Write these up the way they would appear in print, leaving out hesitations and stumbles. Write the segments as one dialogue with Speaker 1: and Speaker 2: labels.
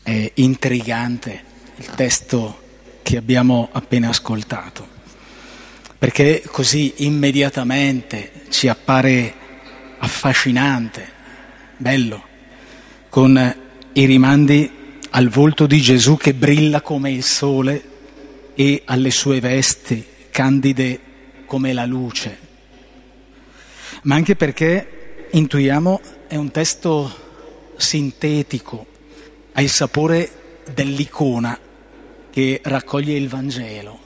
Speaker 1: È intrigante il testo che abbiamo appena ascoltato, perché così immediatamente ci appare affascinante, bello, con i rimandi al volto di Gesù che brilla come il sole e alle sue vesti candide come la luce, ma anche perché intuiamo è un testo sintetico, ha il sapore dell'icona che raccoglie il Vangelo.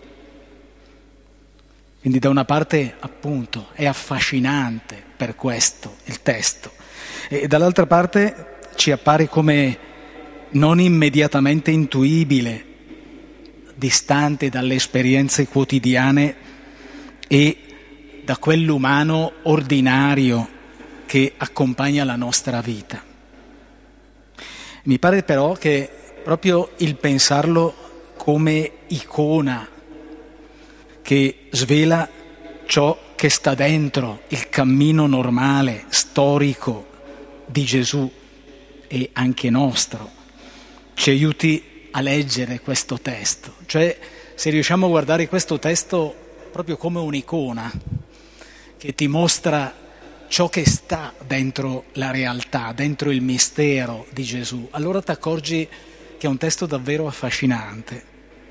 Speaker 1: Quindi da una parte, appunto, è affascinante per questo il testo, e dall'altra parte ci appare come non immediatamente intuibile, distante dalle esperienze quotidiane e da quell'umano ordinario che accompagna la nostra vita. Mi pare però che proprio il pensarlo come icona che svela ciò che sta dentro il cammino normale, storico di Gesù e anche nostro, ci aiuti a leggere questo testo. Cioè, se riusciamo a guardare questo testo proprio come un'icona che ti mostra ciò che sta dentro la realtà, dentro il mistero di Gesù, allora ti accorgi che è un testo davvero affascinante,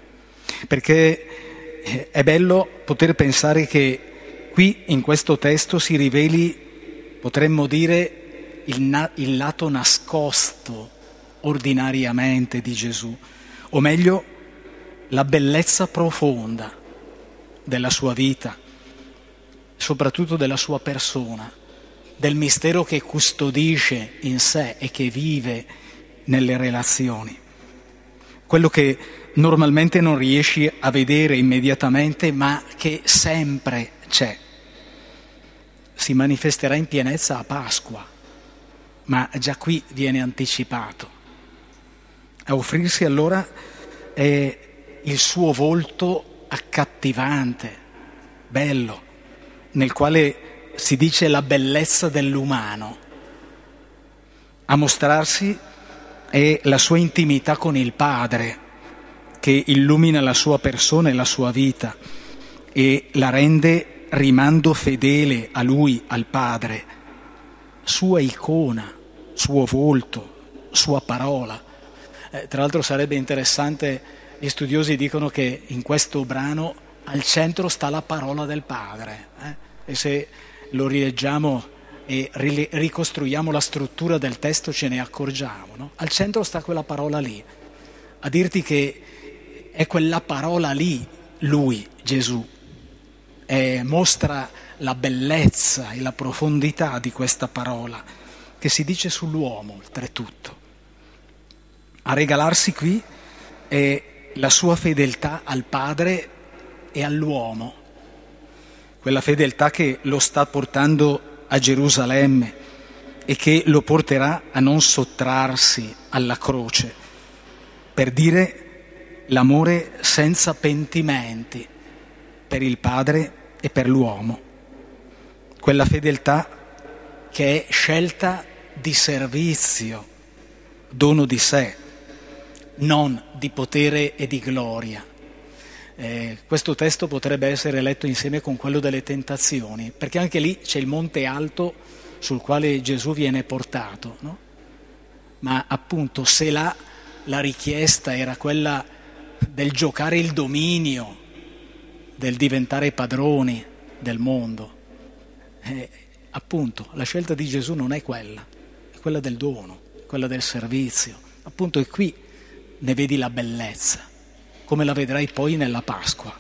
Speaker 1: perché è bello poter pensare che qui in questo testo si riveli, potremmo dire, il lato nascosto ordinariamente di Gesù, o meglio la bellezza profonda della sua vita, soprattutto della sua persona, del mistero che custodisce in sé e che vive nelle relazioni. Quello che normalmente non riesci a vedere immediatamente, ma che sempre c'è. Si manifesterà in pienezza a Pasqua, ma già qui viene anticipato. A offrirsi allora è il suo volto accattivante, bello, nel quale si dice la bellezza dell'umano. A mostrarsi è la sua intimità con il Padre, che illumina la sua persona e la sua vita e la rende rimando fedele a Lui, al Padre, sua icona, suo volto, sua parola. Tra l'altro sarebbe interessante, gli studiosi dicono che in questo brano al centro sta la parola del Padre, e se lo rileggiamo e ricostruiamo la struttura del testo ce ne accorgiamo, no? Al centro sta quella parola lì, a dirti che è quella parola lì, Lui, Gesù, mostra la bellezza e la profondità di questa parola che si dice sull'uomo, oltretutto. A regalarsi qui è la sua fedeltà al Padre e all'uomo, quella fedeltà che lo sta portando a Gerusalemme e che lo porterà a non sottrarsi alla croce, per dire l'amore senza pentimenti per il Padre e per l'uomo, quella fedeltà che è scelta di servizio, dono di sé, non di potere e di gloria. Questo testo potrebbe essere letto insieme con quello delle tentazioni, perché anche lì c'è il monte alto sul quale Gesù viene portato, no? Ma appunto se la richiesta era quella del giocare il dominio, del diventare padroni del mondo, appunto la scelta di Gesù non è quella, è quella del dono, quella del servizio. Appunto, e qui ne vedi la bellezza, come la vedrai poi nella Pasqua.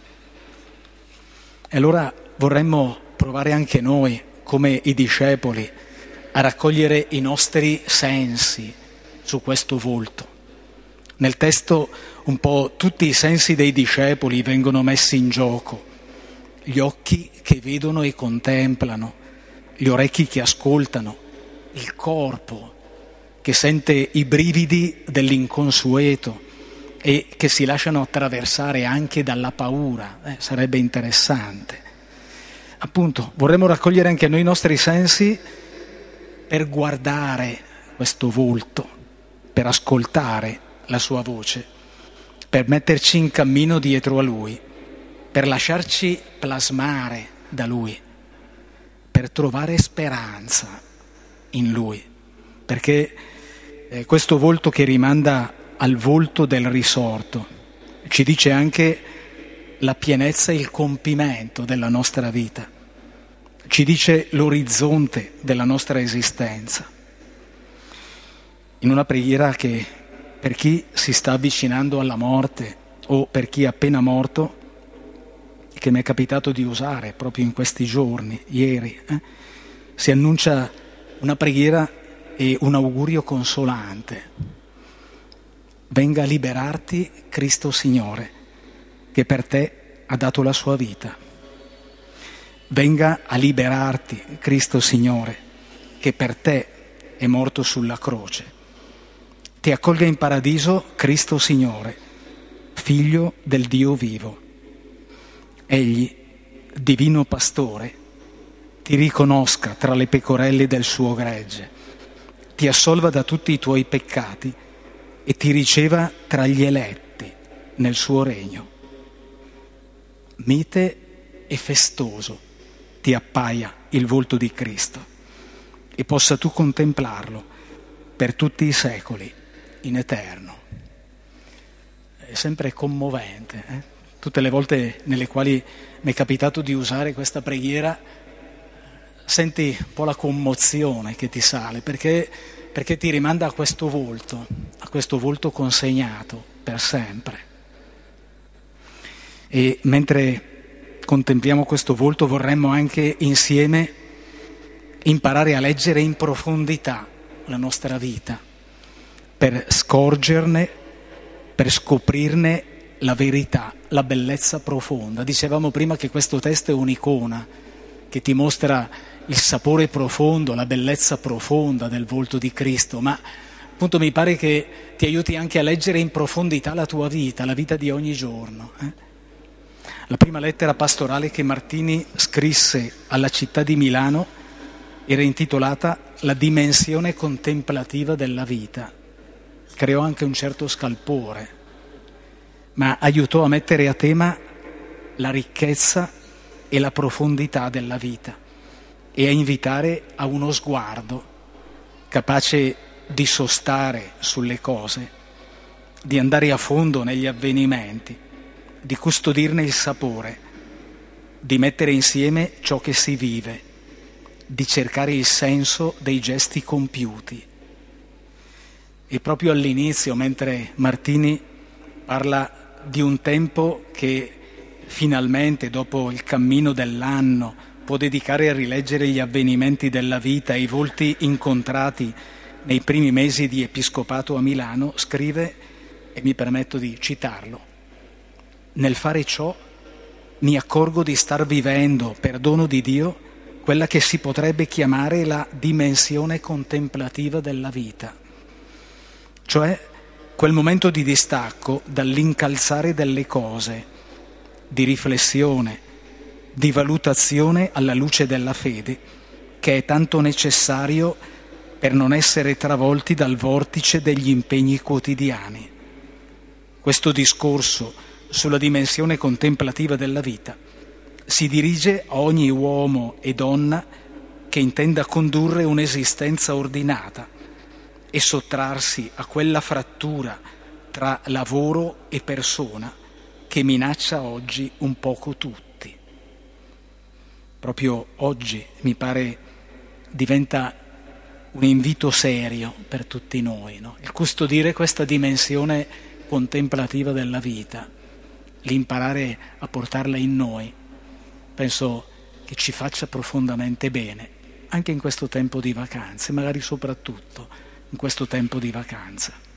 Speaker 1: E allora vorremmo provare anche noi, come i discepoli, a raccogliere i nostri sensi su questo volto. Nel testo un po' tutti i sensi dei discepoli vengono messi in gioco: gli occhi che vedono e contemplano, gli orecchi che ascoltano, il corpo che sente i brividi dell'inconsueto e che si lasciano attraversare anche dalla paura. Sarebbe interessante. Appunto, vorremmo raccogliere anche noi i nostri sensi per guardare questo volto, per ascoltare la sua voce, per metterci in cammino dietro a Lui, per lasciarci plasmare da Lui, per trovare speranza in Lui, perché questo volto che rimanda al volto del risorto ci dice anche la pienezza e il compimento della nostra vita, ci dice l'orizzonte della nostra esistenza. In una preghiera che per chi si sta avvicinando alla morte o per chi è appena morto, che mi è capitato di usare proprio in questi giorni, ieri, si annuncia una preghiera e un augurio consolante. Venga a liberarti Cristo Signore, che per te ha dato la sua vita. Venga a liberarti Cristo Signore, che per te è morto sulla croce. Ti accolga in paradiso Cristo Signore, Figlio del Dio vivo. Egli, divino pastore, ti riconosca tra le pecorelle del suo gregge, ti assolva da tutti i tuoi peccati e ti riceva tra gli eletti nel suo regno. Mite e festoso ti appaia il volto di Cristo e possa tu contemplarlo per tutti i secoli in eterno. È sempre commovente, Tutte le volte nelle quali mi è capitato di usare questa preghiera senti un po' la commozione che ti sale, perché ti rimanda a questo volto consegnato per sempre. E mentre contempliamo questo volto vorremmo anche insieme imparare a leggere in profondità la nostra vita, per scorgerne, per scoprirne la verità, la bellezza profonda. Dicevamo prima che questo testo è un'icona che ti mostra il sapore profondo, la bellezza profonda del volto di Cristo, ma appunto mi pare che ti aiuti anche a leggere in profondità la tua vita, la vita di ogni giorno. La prima lettera pastorale che Martini scrisse alla città di Milano era intitolata La dimensione contemplativa della vita. Creò anche un certo scalpore, ma aiutò a mettere a tema la ricchezza e la profondità della vita e a invitare a uno sguardo capace di sostare sulle cose, di andare a fondo negli avvenimenti, di custodirne il sapore, di mettere insieme ciò che si vive, di cercare il senso dei gesti compiuti. E proprio all'inizio, mentre Martini parla di un tempo che finalmente, dopo il cammino dell'anno, può dedicare a rileggere gli avvenimenti della vita e i volti incontrati nei primi mesi di episcopato a Milano, scrive, e mi permetto di citarlo: nel fare ciò mi accorgo di star vivendo, per dono di Dio, quella che si potrebbe chiamare la dimensione contemplativa della vita, cioè quel momento di distacco dall'incalzare delle cose, di riflessione, di valutazione alla luce della fede, che è tanto necessario per non essere travolti dal vortice degli impegni quotidiani. Questo discorso sulla dimensione contemplativa della vita si dirige a ogni uomo e donna che intenda condurre un'esistenza ordinata e sottrarsi a quella frattura tra lavoro e persona che minaccia oggi un poco tutti. Proprio oggi, mi pare, diventa un invito serio per tutti noi, no? Il custodire questa dimensione contemplativa della vita, l'imparare a portarla in noi, penso che ci faccia profondamente bene, anche in questo tempo di vacanze, magari soprattutto in questo tempo di vacanza.